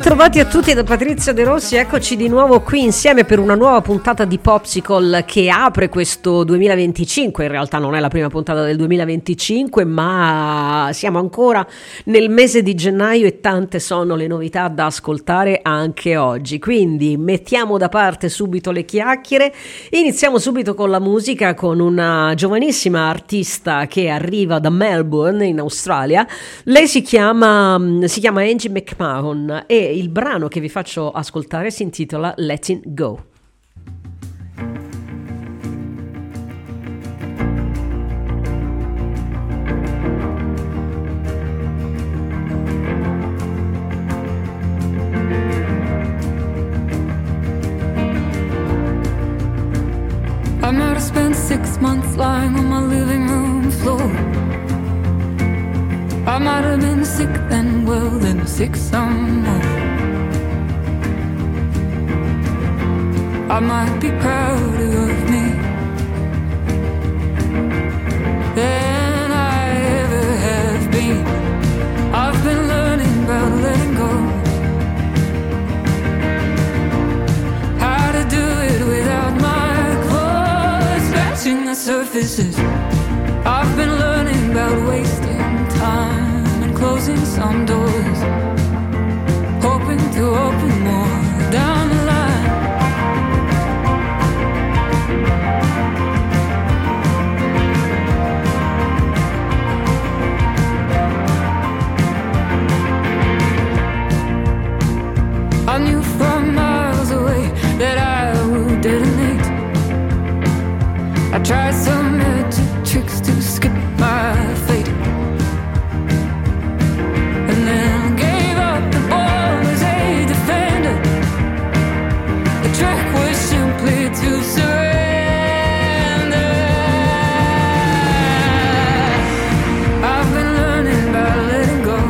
Bentrovati a tutti da Patrizia De Rossi, eccoci di nuovo qui insieme per una nuova puntata di Popsicle che apre questo 2025, in realtà non è la prima puntata del 2025 ma siamo ancora nel mese di gennaio e tante sono le novità da ascoltare anche oggi, quindi mettiamo da parte subito le chiacchiere, iniziamo subito con la musica con una giovanissima artista che arriva da Melbourne in Australia, lei si chiama Angie McMahon e il brano che vi faccio ascoltare si intitola Letting Go. I might have spent 6 months lying on my living room floor. I might have been sick then, well then sick some more. I might be prouder of me than I ever have been. I've been learning about letting go, how to do it without my claws scratching the surfaces. I've been learning about wasting time and closing some doors, hoping to open more down the line. I knew from miles away that I would detonate. I tried some magic tricks to skip my fate, and then gave up the ball as a defender. The track was simply to surrender. I've been learning about letting go,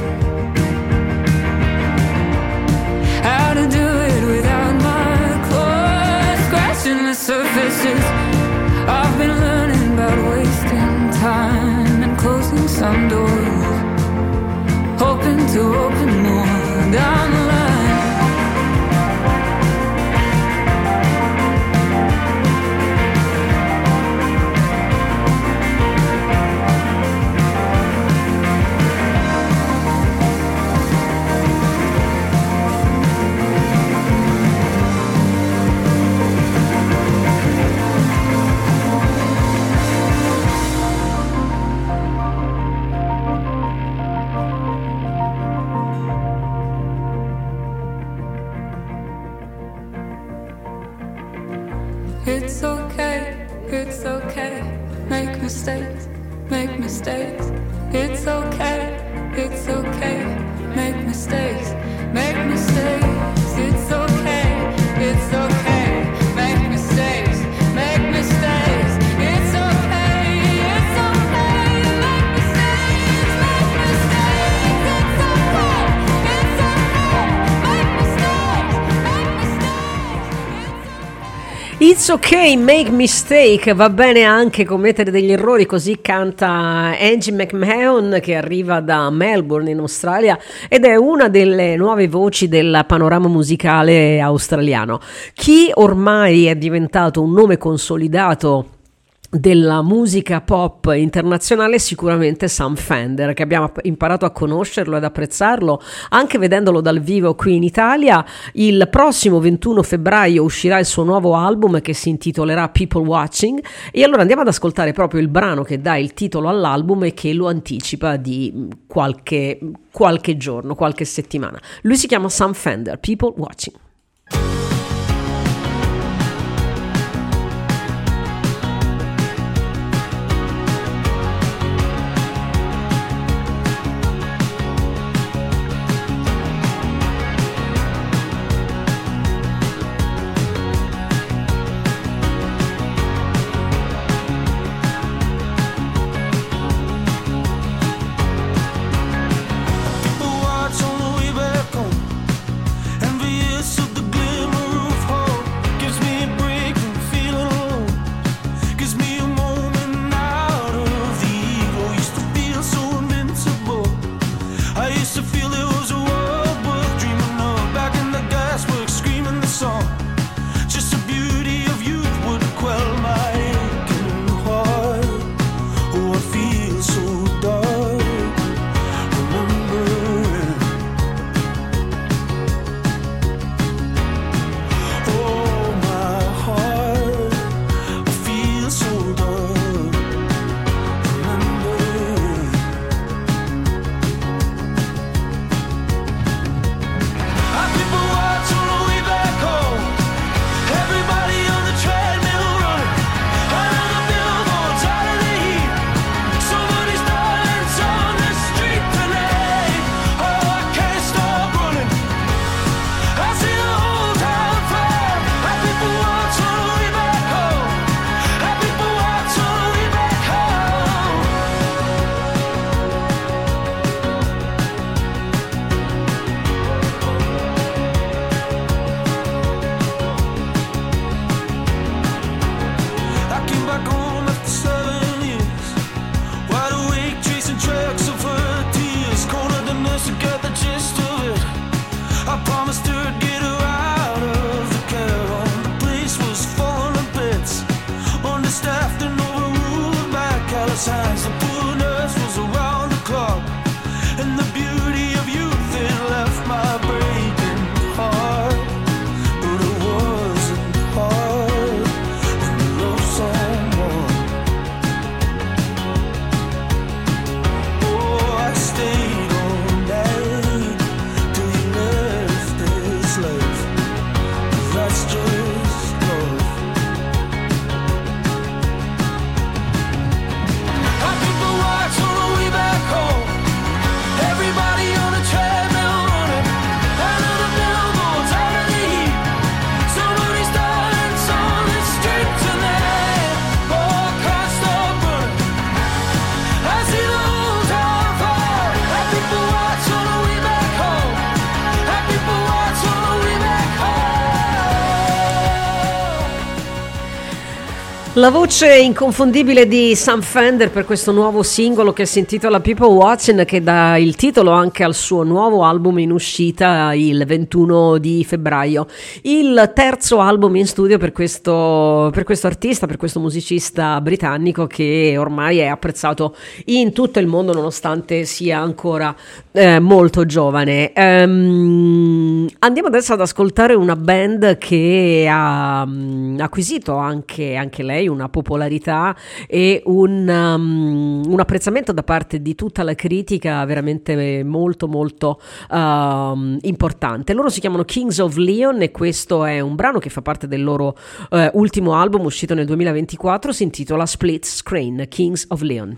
how to do it without my claws scratching the surfaces. I've been learning about wasting time and closing some doors, hoping to open more down the line. It's okay, make mistakes, make mistakes. It's okay, make mistakes, make mistakes. It's okay, make mistakes, make mistakes. It's okay, make mistakes, make mistakes. It's okay, make mistakes, make mistakes. It's ok, make mistake, va bene anche commettere degli errori, così canta Angie McMahon che arriva da Melbourne in Australia ed è una delle nuove voci del panorama musicale australiano. Chi ormai è diventato un nome consolidato della musica pop internazionale sicuramente Sam Fender, che abbiamo imparato a conoscerlo ed apprezzarlo anche vedendolo dal vivo qui in Italia. Il prossimo 21 febbraio uscirà il suo nuovo album che si intitolerà People Watching e allora andiamo ad ascoltare proprio il brano che dà il titolo all'album e che lo anticipa di qualche giorno, qualche settimana. Lui si chiama Sam Fender, People Watching. Watch on the way back home, envious times the poor nurse was around the clock, and the beauty of youth it left my breaking heart. But it wasn't hard when you love someone. Oh, I stayed all night till you left this life. That's just love. Our people watch on the way back home. Everybody on a treadmill running out of the billboards, out of the heat. Somebody's dying on the street tonight. Oh, can't stop running. I see the whole town fall. Our people watch on the way back home. Our people watch on the way back home. La voce inconfondibile di Sam Fender per questo nuovo singolo che si intitola People Watching, che dà il titolo anche al suo nuovo album in uscita il 21 di febbraio. Il terzo album in studio per questo artista, per questo musicista britannico che ormai è apprezzato in tutto il mondo nonostante sia ancora molto giovane. Andiamo adesso ad ascoltare una band che ha acquisito anche lei una popolarità e un apprezzamento da parte di tutta la critica veramente molto molto importante. Loro si chiamano Kings of Leon e questo è un brano che fa parte del loro ultimo album uscito nel 2024, si intitola Split Screen, Kings of Leon.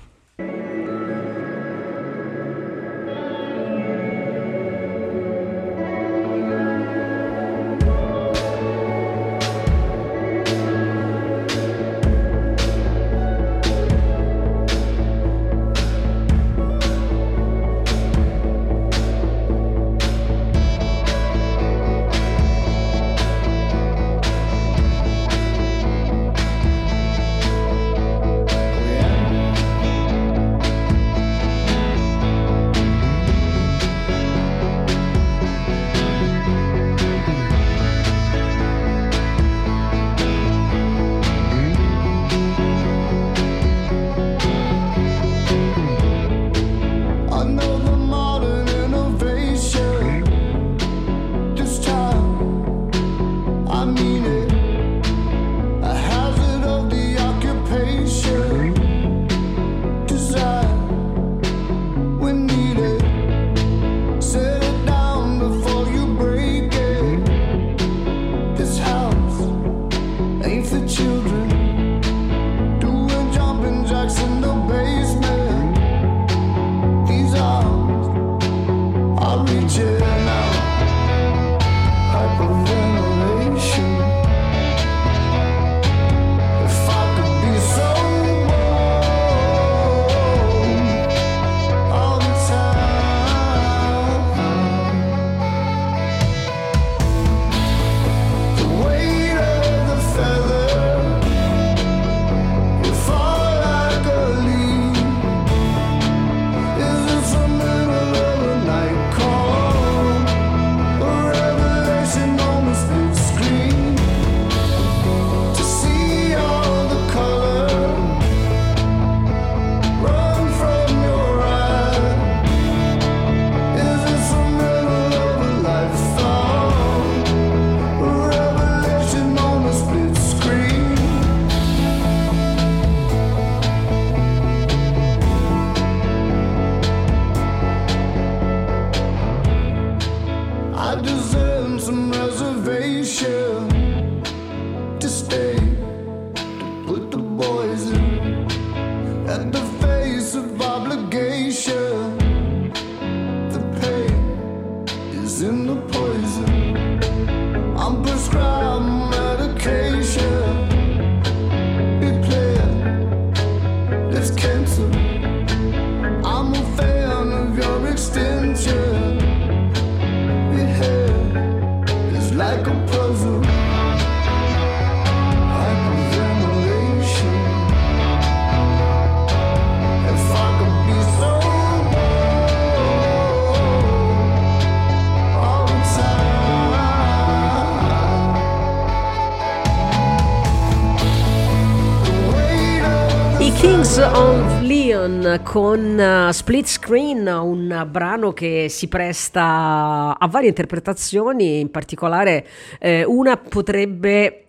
I Kings of Leon con Split Screen, un brano che si presta a varie interpretazioni, in particolare una potrebbe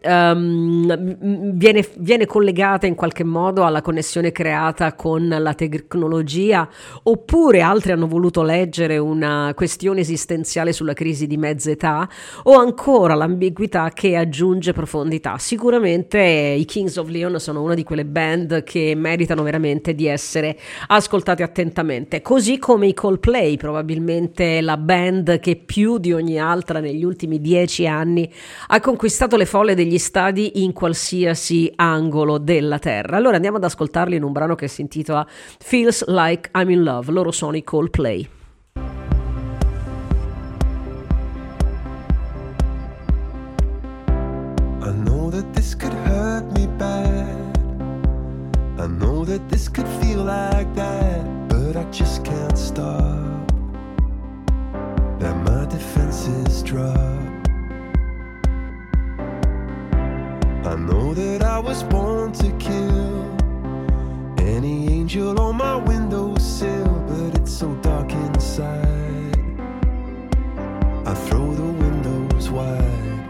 viene collegata in qualche modo alla connessione creata con la tecnologia, oppure altri hanno voluto leggere una questione esistenziale sulla crisi di mezza età, o ancora l'ambiguità che aggiunge profondità. Sicuramente i Kings of Leon sono una di quelle band che meritano veramente di essere ascoltate attentamente, così come i Coldplay, probabilmente la band che più di ogni altra negli ultimi 10 anni ha conquistato le folle degli stadi in qualsiasi angolo della terra. Allora andiamo ad ascoltarli in un brano che si intitola Feels Like I'm in Love. Loro sono i Coldplay. I know that this could hurt me bad. I know that this could feel like that, but I just can't stop. That my defenses drop. I know that I was born to kill any angel on my windowsill, but it's so dark inside. I throw the windows wide.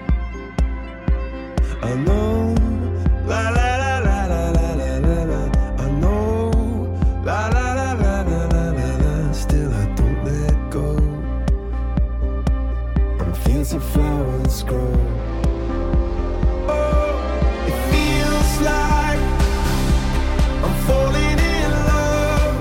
I know, la la la la la la la la la. I know, la la la la la la la la. Still I don't let go. I'm fancy flowers grow. Oh, it feels like I'm falling in love.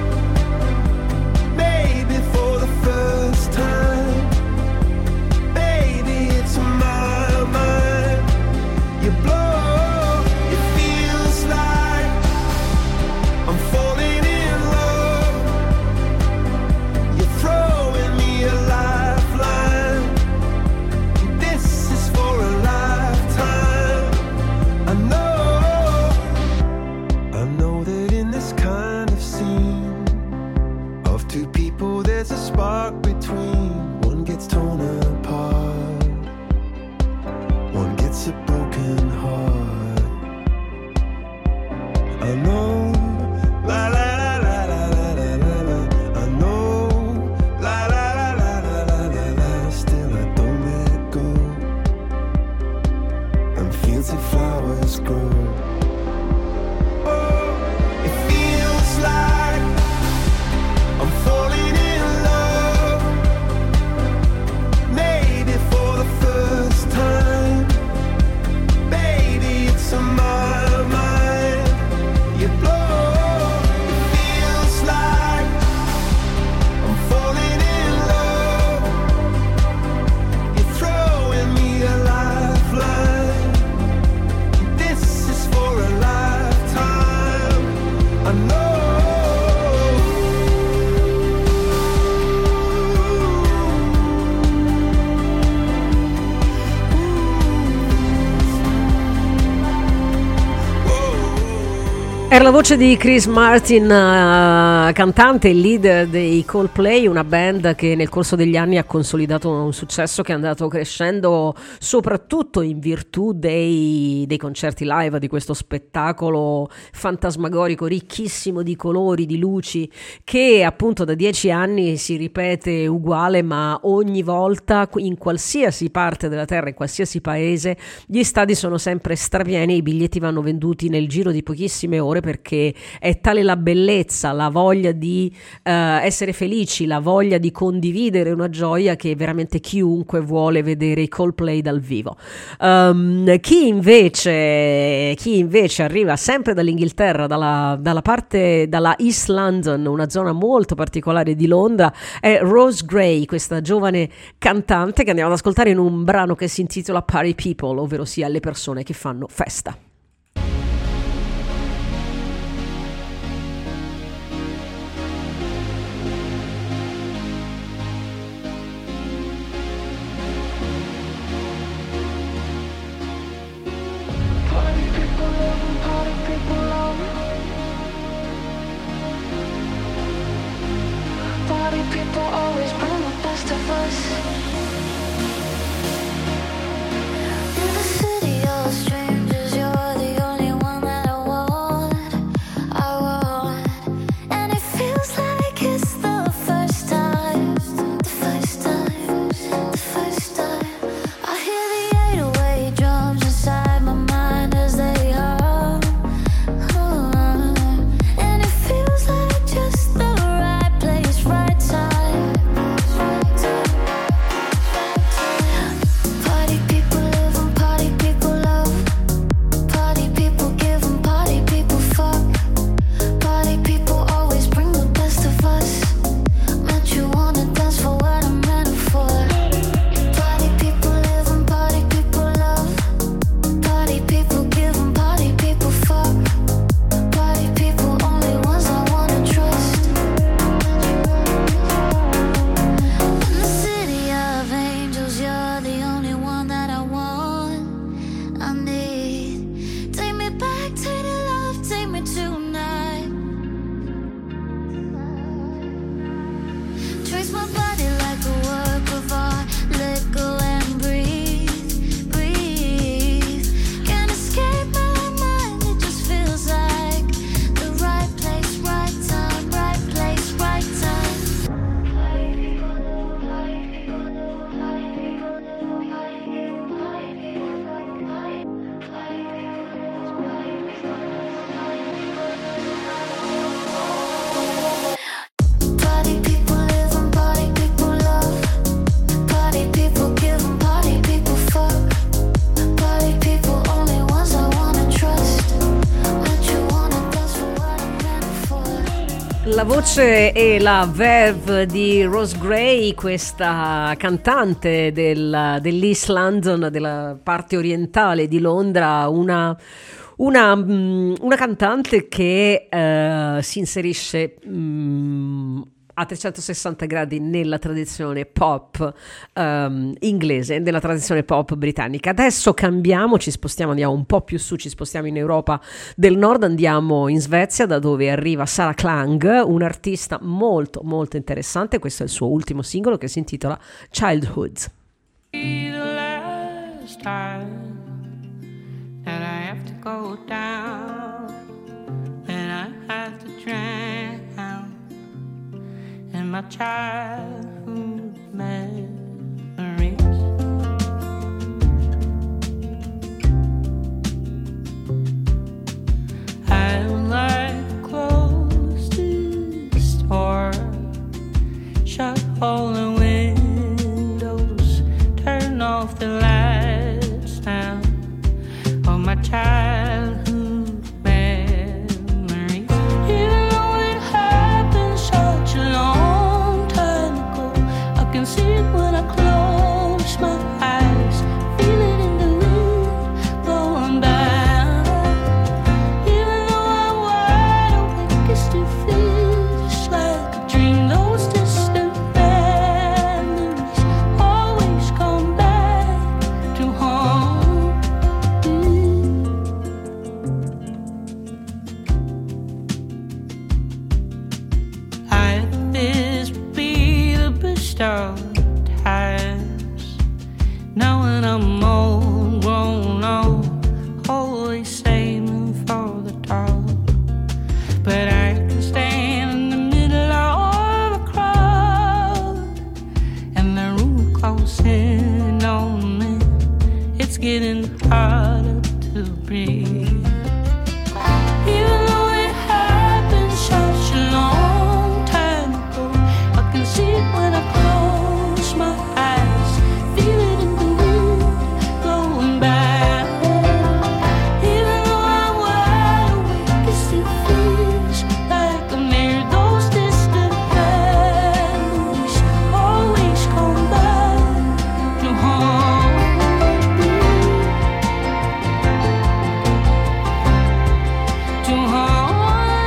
Maybe for the first time. Baby, it's my mind. You blow, it feels like I'm falling in love. You're throwing me a lifeline. This is for a lifetime. I know that in this kind of scene of two people there's a spark between. One gets torn apart, one gets a broken heart. I know, la la la la la la la la la. I know, la la la la la la la la. Still I don't let go. And fancy flowers grow. Oh, it feels like I'm falling in love. Maybe for the first time. Baby, it's on my mind. You blow, it feels like I'm falling in love. You're throwing me a lifeline. This is for a lifetime. I know. Era la voce di Chris Martin, cantante e leader dei Coldplay, una band che nel corso degli anni ha consolidato un successo che è andato crescendo soprattutto in virtù dei concerti live, di questo spettacolo fantasmagorico ricchissimo di colori, di luci, che appunto da 10 anni si ripete uguale, ma ogni volta in qualsiasi parte della terra, in qualsiasi paese, gli stadi sono sempre strapieni, i biglietti vanno venduti nel giro di pochissime ore, perché è tale la bellezza, la voglia di essere felici, la voglia di condividere una gioia, che veramente chiunque vuole vedere i Coldplay dal vivo. Chi invece arriva sempre dall'Inghilterra, dalla East London, una zona molto particolare di Londra, è Rose Gray, questa giovane cantante che andiamo ad ascoltare in un brano che si intitola Party People, ovvero sia le persone che fanno festa. People always bring the best of us. In the city of strangers, you're the only one that I want. La voce e la verve di Rose Gray, questa cantante dell'East London, della parte orientale di Londra, una cantante che si inserisce a 360 gradi nella tradizione pop inglese, nella tradizione pop britannica. Adesso cambiamo, ci spostiamo, andiamo un po' più su, ci spostiamo in Europa del Nord, andiamo in Svezia, da dove arriva Sarah Klang, un'artista molto molto interessante. Questo è il suo ultimo singolo che si intitola Childhood. The last time that I have to go down and I have to drown in my childhood memories. I would like to close this door, shut all the windows, turn off the lights now of my childhood memories. Even though it happened such a long time ago, I can see it when I close my eyes, feel it in the wind blowing by. Even though I'm wide awake, it still feels just like a dream. Those distant memories always come back to haunt me. This would be the best of times. Now when I'm old, grown old, always saving for the top. But I can stand in the middle of a crowd and the room closing on me. It's getting harder to breathe. Even though it happened such a long time ago, I can see it when I close my eyes, feel it in the wind blowing by. Even though I'm wide awake, it still feels like I'm near. Those distant memories always come back to haunt me, to haunt me.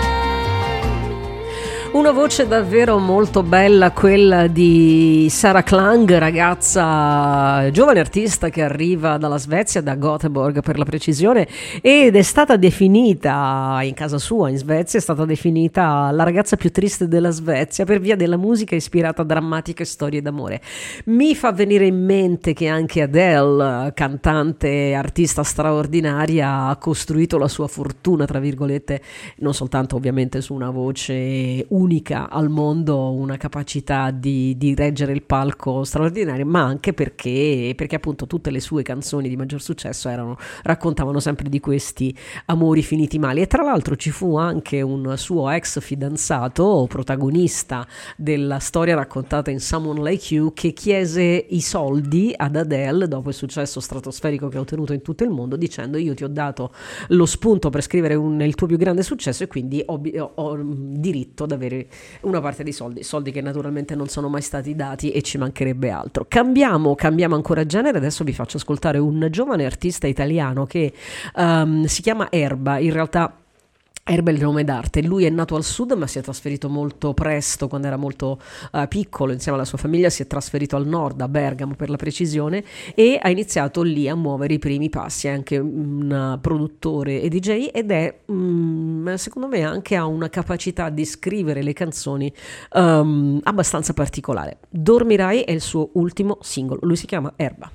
Una voce davvero molto bella, quella di Sarah Klang, ragazza, giovane artista che arriva dalla Svezia, da Göteborg per la precisione, ed è stata definita, in casa sua in Svezia, è stata definita la ragazza più triste della Svezia per via della musica ispirata a drammatiche storie d'amore. Mi fa venire in mente che anche Adele, cantante, artista straordinaria, ha costruito la sua fortuna, tra virgolette, non soltanto ovviamente su una voce unica al mondo, una capacità di reggere il palco straordinaria, ma anche perché appunto tutte le sue canzoni di maggior successo raccontavano sempre di questi amori finiti male. E tra l'altro ci fu anche un suo ex fidanzato, protagonista della storia raccontata in Someone Like You, che chiese i soldi ad Adele dopo il successo stratosferico che ha ottenuto in tutto il mondo, dicendo: io ti ho dato lo spunto per scrivere il tuo più grande successo e quindi ho diritto ad avere una parte di soldi che naturalmente non sono mai stati dati, e ci mancherebbe altro. Cambiamo ancora genere. Adesso vi faccio ascoltare un giovane artista italiano che si chiama Erba. In realtà Erba è il nome d'arte. Lui è nato al sud ma si è trasferito molto presto, quando era molto piccolo, insieme alla sua famiglia si è trasferito al nord, a Bergamo per la precisione, e ha iniziato lì a muovere i primi passi. È anche un produttore e DJ ed è secondo me anche ha una capacità di scrivere le canzoni abbastanza particolare. Dormirai è il suo ultimo singolo, lui si chiama Erba.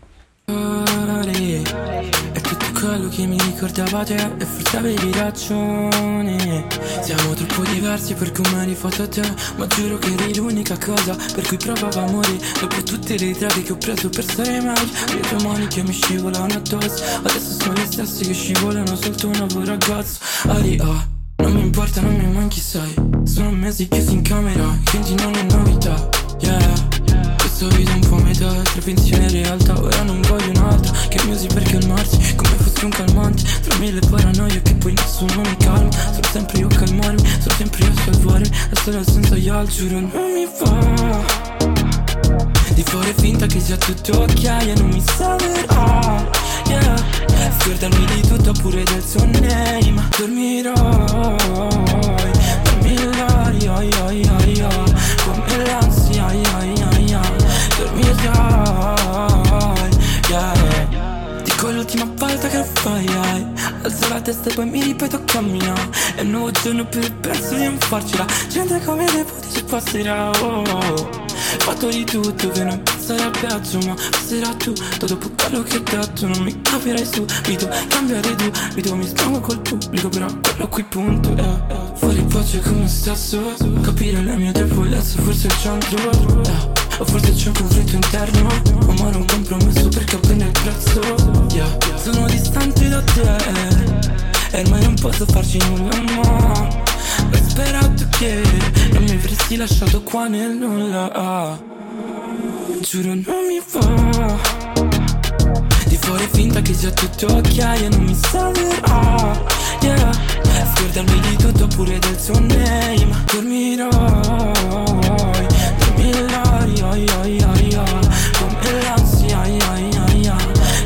È tutto quello che mi ricordava te, e forse avevi ragione. Siamo troppo diversi per come eri fatto a te, ma giuro che eri l'unica cosa per cui provavo amore. Dopo tutte le draghe che ho preso per stare meglio, le tue mani che mi scivolano addosso adesso sono le stesse che scivolano sotto un nuovo ragazzo. Non mi importa, non mi manchi, sai. Sono mesi chiusi in camera, quindi non è novità, yeah. Questa vita è un po' metà tra pensione e realtà. Ora non voglio un'altra che mi usi per calmarsi, come fosse un calmante. Tra mille paranoie che poi nessuno mi calma. Sono sempre io a calmarmi, sono sempre io a salvare la storia senza io, giuro non mi fa di fare finta che sia tutto ok e non mi salverà, yeah. Scordarmi di tutto pure del suo name, ma dormirai, dormirai, ai, ai, ai, ai, come l'ansia, ai, ai, ai, ai, dormirai, yeah. Dico è l'ultima volta che lo fai, ai. Alzo la testa e poi mi ripeto a camminare. È un nuovo giorno per penso di non farcela. Gente come dei puti ci passerà, oh. Fatto di tutto che non sarà peggio, ma passerà tutto dopo quello che ho detto. Non mi capirai subito, cambiare tu, mi scango col pubblico, però quello qui punto, fuori pace come stesso, capire le mie debolezze, forse il centro, o forse c'è un conflitto interno, ma non compromesso perché appena il prezzo, yeah. Sono distante da te e ormai non posso farci nulla, ma ho sperato che non mi avresti lasciato qua nel nulla, giuro non mi va di fare finta che sia tutto ok e non mi salverà, yeah. Scordarmi di tutto pure del suo name, dormirai, dormirai, ai, ai, ai, ai, come l'ansia, ai, ai, ai, ai,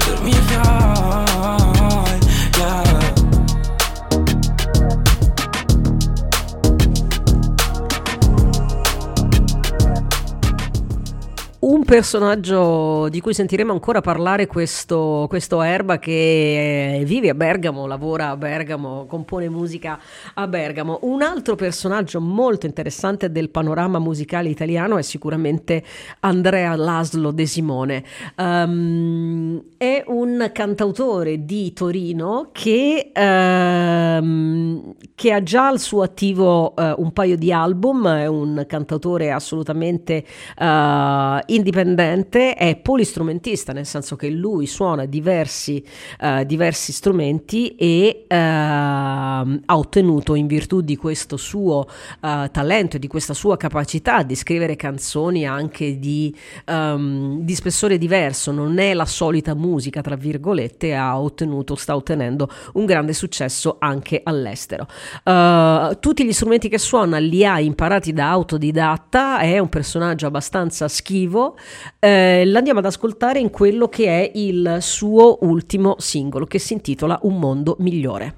dormirai, yeah. Un personaggio di cui sentiremo ancora parlare, questo Erba, che vive a Bergamo, lavora a Bergamo, compone musica a Bergamo. Un altro personaggio molto interessante del panorama musicale italiano è sicuramente Andrea Laszlo De Simone. È un cantautore di Torino che ha già al suo attivo un paio di album, è un cantautore assolutamente indipendente, è polistrumentista, nel senso che lui suona diversi strumenti e ha ottenuto, in virtù di questo suo talento e di questa sua capacità di scrivere canzoni anche di spessore diverso, non è la solita musica tra virgolette, sta ottenendo un grande successo anche all'estero. Tutti gli strumenti che suona li ha imparati da autodidatta, è un personaggio abbastanza schivo. L'andiamo ad ascoltare in quello che è il suo ultimo singolo, che si intitola Un mondo migliore.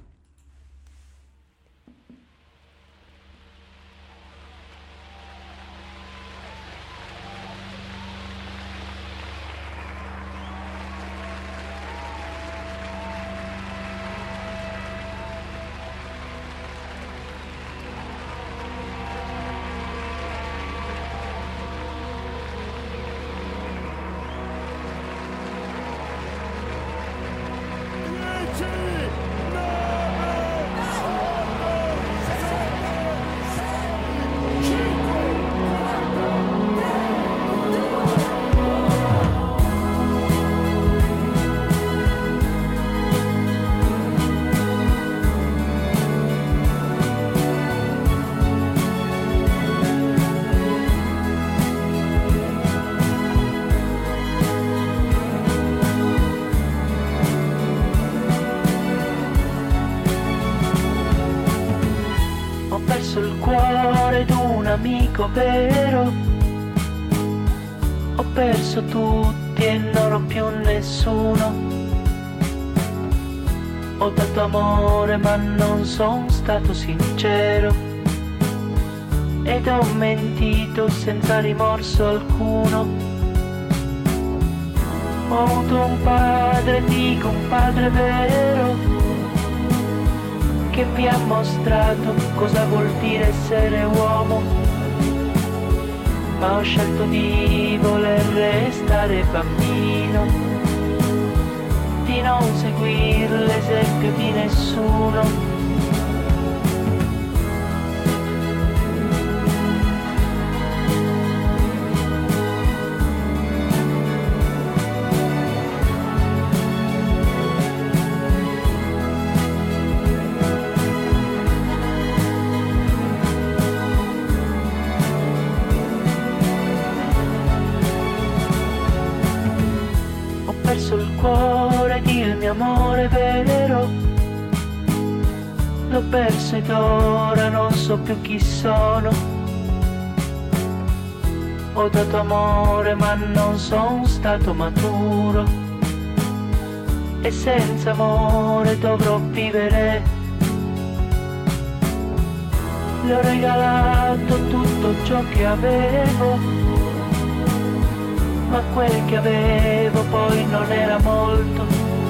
Amico vero, ho perso tutti e non ho più nessuno. Ho dato amore ma non sono stato sincero ed ho mentito senza rimorso alcuno. Ho avuto un padre, dico un padre vero, che mi ha mostrato cosa vuol dire essere uomo, ma ho scelto di voler restare bambino, di non seguire l'esempio di nessuno. Amore vero, t'ho perso ed ora non so più chi sono. Ho dato amore ma non sono stato maturo, e senza amore dovrò vivere. Le ho regalato tutto ciò che avevo, ma quel che avevo poi non era molto,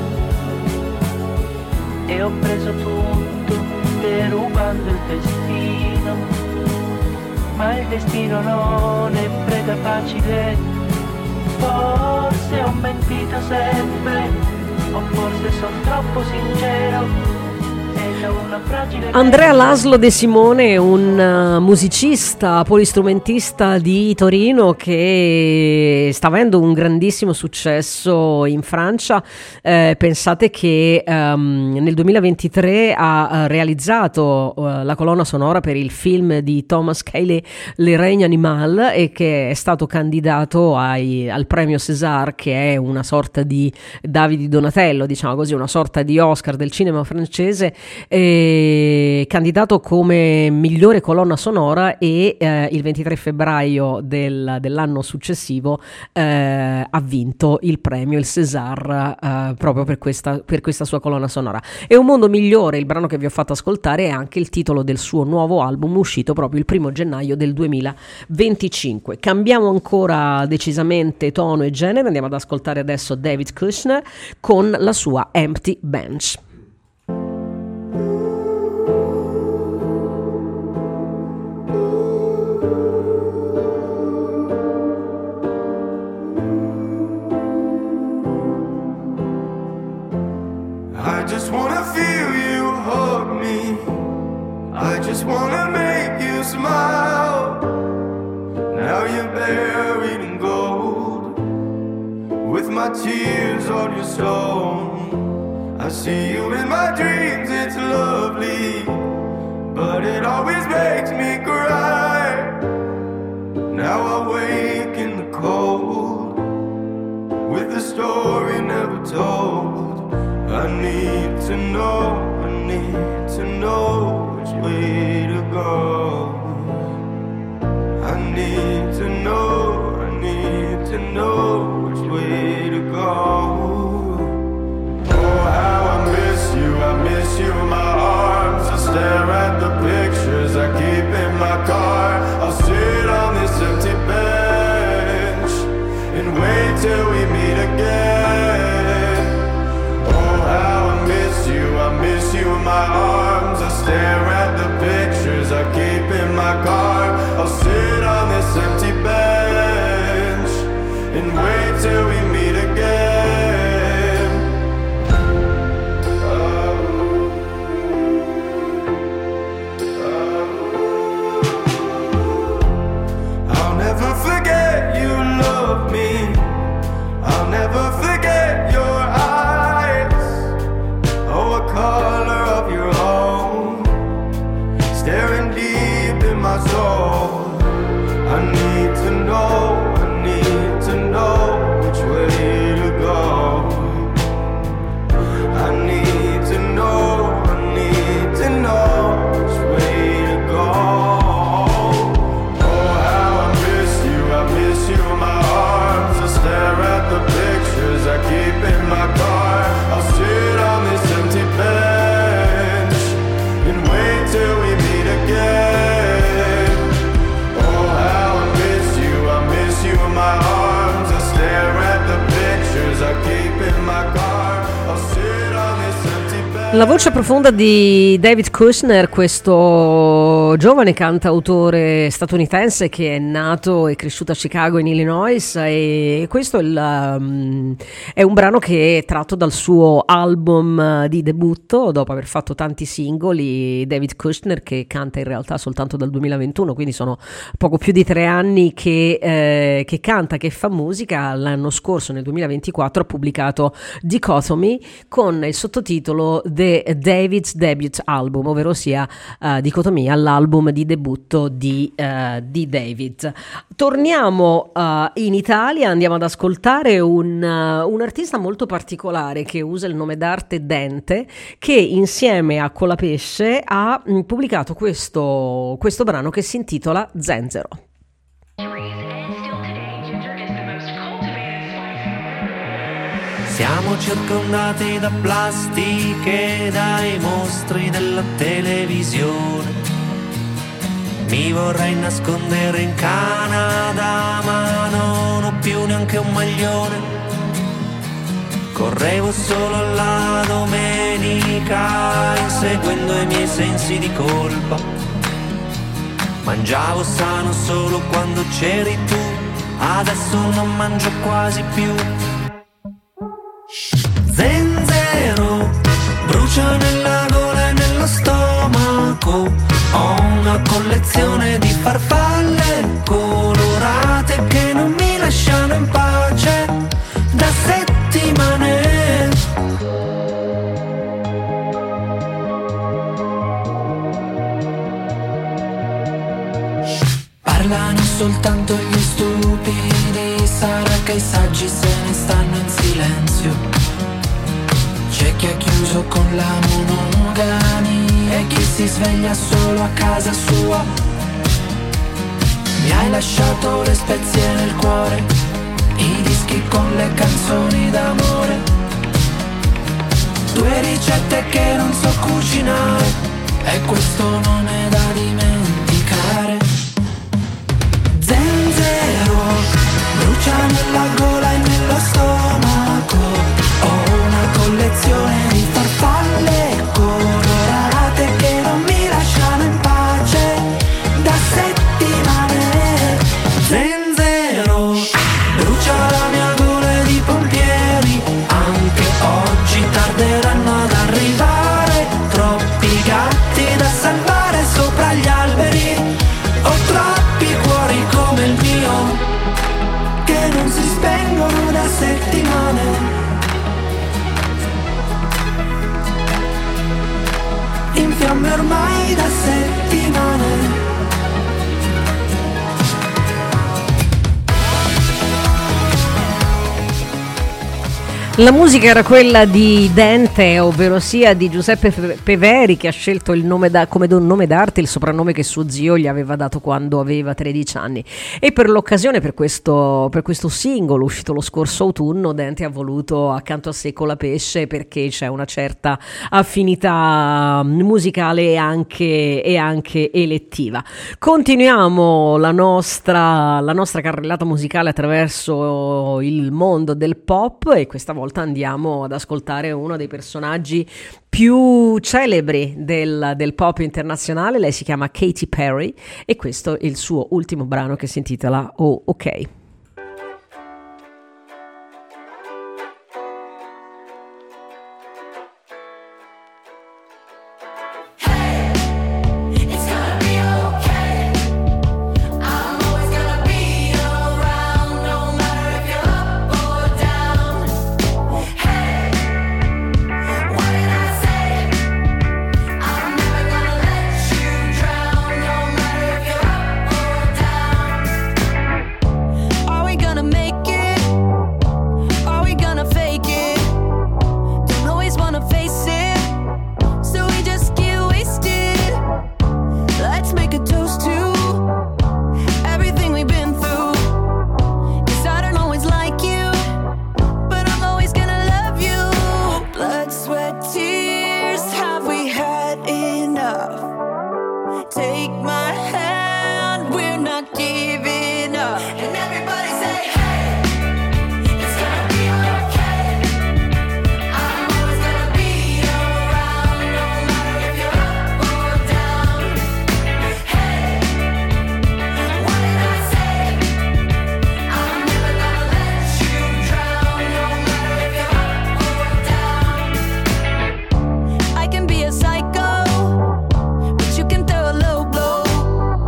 e ho preso tutto derubando il destino, ma il destino non è preda facile. Forse ho mentito sempre, o forse sono troppo sincero. Andrea Laszlo De Simone è un musicista, polistrumentista di Torino che sta avendo un grandissimo successo in Francia. Pensate che nel 2023 ha realizzato la colonna sonora per il film di Thomas Caillet, Le Règne Animal, e che è stato candidato al premio César, che è una sorta di Davide Donatello, diciamo così, una sorta di Oscar del cinema francese, candidato come migliore colonna sonora, e il 23 febbraio dell'anno successivo ha vinto il premio, il César, proprio per questa sua colonna sonora. E Un mondo migliore, il brano che vi ho fatto ascoltare, è anche il titolo del suo nuovo album uscito proprio il 1 gennaio del 2025. Cambiamo ancora decisamente tono e genere, andiamo ad ascoltare adesso David Kushner con la sua Empty Bench. I just wanna feel you hug me. I just wanna make you smile. Now you're buried in gold, with my tears on your stone. I see you in my dreams, it's lovely, but it always makes me cry. Now I wake in the cold, with a story never told. I need to know which way to go. I need to know which way to go. Oh, how I miss you, my arms. I stare at the pictures I keep in my car. I'll sit on this empty bench and wait till we meet again. Oh, how I miss you in my arms. I stare at the pictures I keep in my car. I'll sit on this empty bench and wait till we meet again. I'll never forget you love me. I'll never forget your eyes. Oh, a color of your own, staring deep in my soul. I need to know which way to go. I need to know which way to go. Oh, how I miss you in my arms. I stare at the pictures I keep in my car. I'll sit on this empty bench and wait till we meet again. Oh, how I miss you in my arms. I stare at the pictures I keep in my car. I'll sit on this empty bench. La voce profonda di David Kushner, questo giovane cantautore statunitense che è nato e cresciuto a Chicago in Illinois, e questo è un brano che è tratto dal suo album di debutto dopo aver fatto tanti singoli. David Kushner, che canta in realtà soltanto dal 2021, quindi sono poco più di 3 anni che canta, che fa musica. L'anno scorso, nel 2024, ha pubblicato Dichotomy con il sottotitolo The David's Debut Album, ovvero sia dicotomia, l'album di debutto di David. Torniamo in Italia, andiamo ad ascoltare un artista molto particolare che usa il nome d'arte Dente, che insieme a Colapesce ha pubblicato questo brano che si intitola Zenzero. Siamo circondati da plastiche, dai mostri della televisione. Mi vorrei nascondere in Canada, ma non ho più neanche un maglione. Correvo solo la domenica, inseguendo i miei sensi di colpa. Mangiavo sano solo quando c'eri tu, adesso non mangio quasi più. Zenzero, brucia nella gola e nello stomaco. Ho una collezione di farfalle colorate che non mi lasciano in pace da settimane. Parlano soltanto gli stupidi, sarà che i saggi se ne stanno in silenzio. C'è chi è chiuso con la monogamia e chi si sveglia solo a casa sua. Mi hai lasciato le spezie nel cuore, i dischi con le canzoni d'amore. 2 ricette che non so cucinare e questo non è da dimenticare. Zenzero, brucia nella gola e nello stomaco. Ho una collezione di farfalle colorate che non mi lasciano in pace da settimane. Zenzero, brucia la mia gola di pompieri, anche oggi tarderanno ad arrivare. Troppi gatti da salvare sopra gli alberi, ho troppi cuori come il mio che non si spengono da settimane. In fiamme ormai da settimane. La musica era quella di Dente, ovvero sia di Giuseppe Peveri, che ha scelto il nome come nome d'arte il soprannome che suo zio gli aveva dato quando aveva 13 anni. E per l'occasione, per questo singolo uscito lo scorso autunno, Dente ha voluto accanto a sé Colapesce, perché c'è una certa affinità musicale e anche elettiva. Continuiamo la nostra carrellata musicale attraverso il mondo del pop, e questa volta andiamo ad ascoltare uno dei personaggi più celebri del pop internazionale. Lei si chiama Katy Perry e questo è il suo ultimo brano che si intitola Oh OK. I can be a psycho, but you can throw a low blow.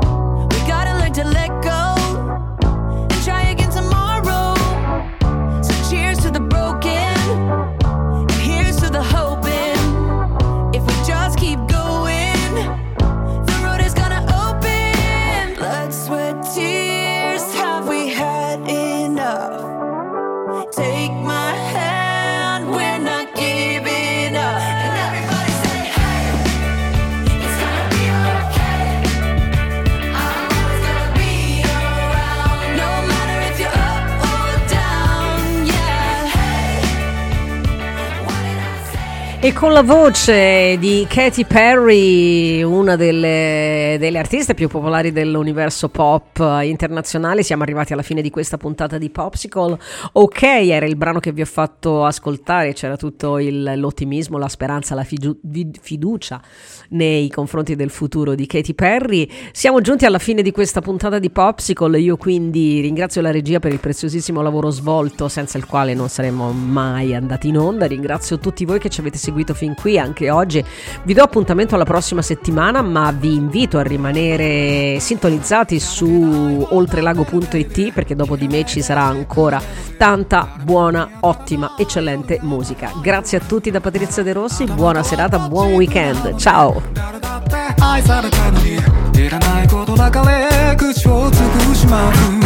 E con la voce di Katy Perry, una delle artiste più popolari dell'universo pop internazionale, siamo arrivati alla fine di questa puntata di Popsicle. Ok, era il brano che vi ho fatto ascoltare, c'era tutto l'ottimismo, la speranza, la fiducia nei confronti del futuro di Katy Perry. Siamo giunti alla fine di questa puntata di Popsicle, io quindi ringrazio la regia per il preziosissimo lavoro svolto, senza il quale non saremmo mai andati in onda. Ringrazio tutti voi che ci avete seguito fin qui anche oggi. Vi do appuntamento alla prossima settimana, ma vi invito a rimanere sintonizzati su oltrelago.it, perché dopo di me ci sarà ancora tanta buona, ottima, eccellente musica. Grazie a tutti da Patrizia De Rossi, buona serata, buon weekend, ciao. 愛されたのにいらないことばかり口を尽くしまく